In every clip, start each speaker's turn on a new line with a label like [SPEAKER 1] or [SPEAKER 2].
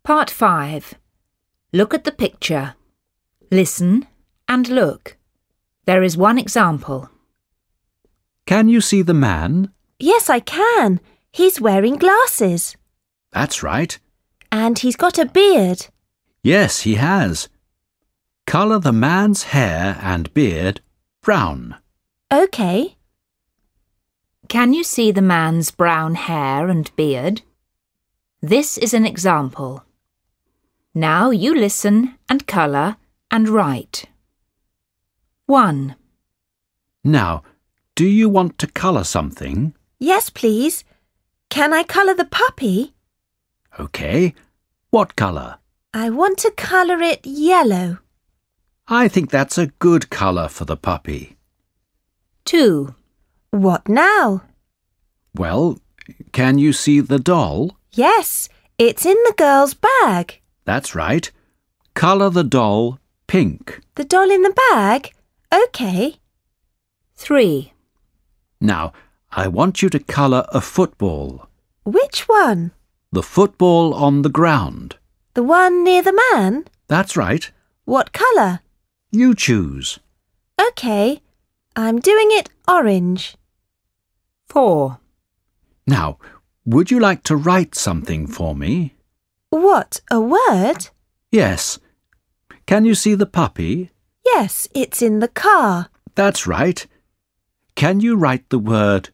[SPEAKER 1] Part 5. Look at the picture. Listen and look. There is one example.
[SPEAKER 2] Can you see the man?
[SPEAKER 3] Yes, I can. He's wearing glasses.
[SPEAKER 2] That's right.
[SPEAKER 3] And he's got a beard.
[SPEAKER 2] Yes, he has. Colour the man's hair and beard brown.
[SPEAKER 3] OK.
[SPEAKER 1] Can you see the man's brown hair and beard? This is an example. Now you listen and colour and write. 1.
[SPEAKER 2] Now, do you want to colour something?
[SPEAKER 3] Yes, please. Can I colour the puppy?
[SPEAKER 2] OK. What colour?
[SPEAKER 3] I want to colour it yellow.
[SPEAKER 2] I think that's a good colour for the puppy.
[SPEAKER 1] 2.
[SPEAKER 3] What now?
[SPEAKER 2] Well, can you see the doll?
[SPEAKER 3] Yes, it's in the girl's bag.
[SPEAKER 2] That's right. Colour the doll pink.
[SPEAKER 3] The doll in the bag? OK.
[SPEAKER 1] 3.
[SPEAKER 2] Now, I want you to colour a football.
[SPEAKER 3] Which one?
[SPEAKER 2] The football on the ground.
[SPEAKER 3] The one near the man?
[SPEAKER 2] That's right.
[SPEAKER 3] What colour?
[SPEAKER 2] You choose.
[SPEAKER 3] OK. I'm doing it orange.
[SPEAKER 1] 4.
[SPEAKER 2] Now, would you like to write something for me?
[SPEAKER 3] What, a word?
[SPEAKER 2] Yes. Can you see the puppy?
[SPEAKER 3] Yes, it's in the car.
[SPEAKER 2] That's right. Can you write the word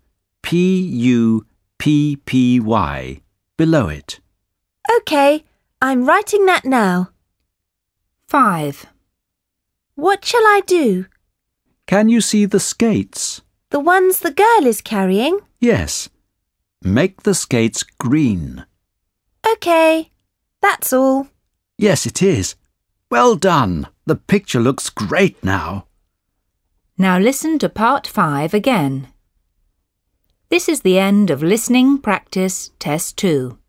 [SPEAKER 2] P-U-P-P-Y below it?
[SPEAKER 3] OK, I'm writing that now.
[SPEAKER 1] 5.
[SPEAKER 3] What shall I do?
[SPEAKER 2] Can you see the skates?
[SPEAKER 3] The ones the girl is carrying?
[SPEAKER 2] Yes. Make the skates green.
[SPEAKER 3] OK, that's all.
[SPEAKER 2] Yes, it is. Well done. The picture looks great now.
[SPEAKER 1] Now listen to Part 5 again. This is the end of Listening Practice Test 2.